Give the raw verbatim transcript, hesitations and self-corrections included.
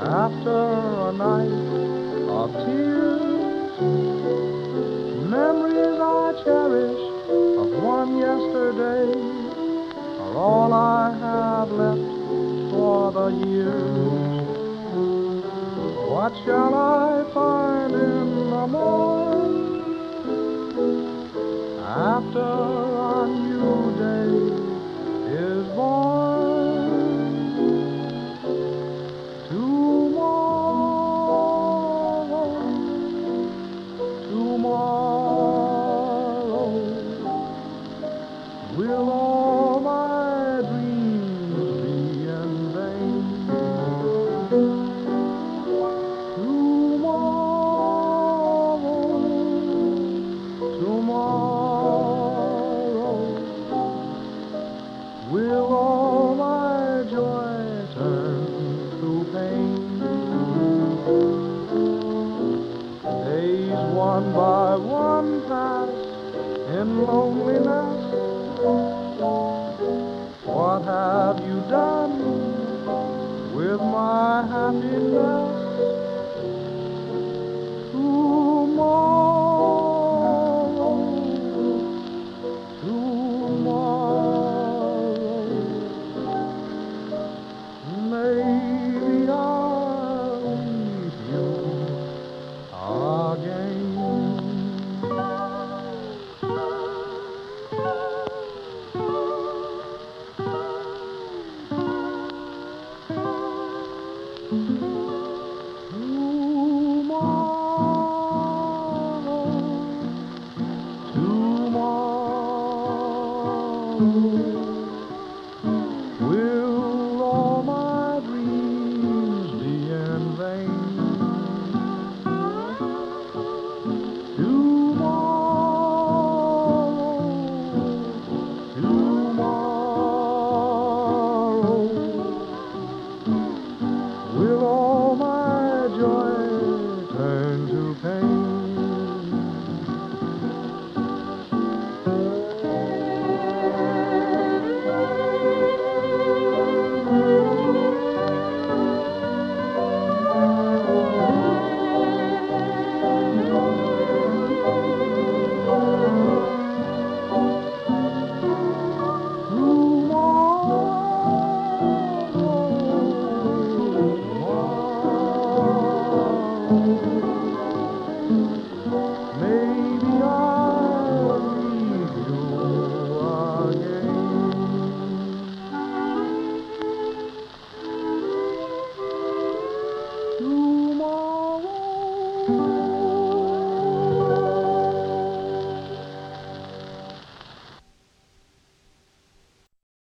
After a night of tears, memories I cherish of one yesterday are all I have left for the years. What shall I find in the morning after a new day is born? Tomorrow, tomorrow, will all my dreams be in vain? Tomorrow, tomorrow, will all my joy turn to pain? Days one by one pass in loneliness. What have you done with my happiness? Tomorrow, tomorrow, maybe I'll meet you again. Tomorrow, tomorrow.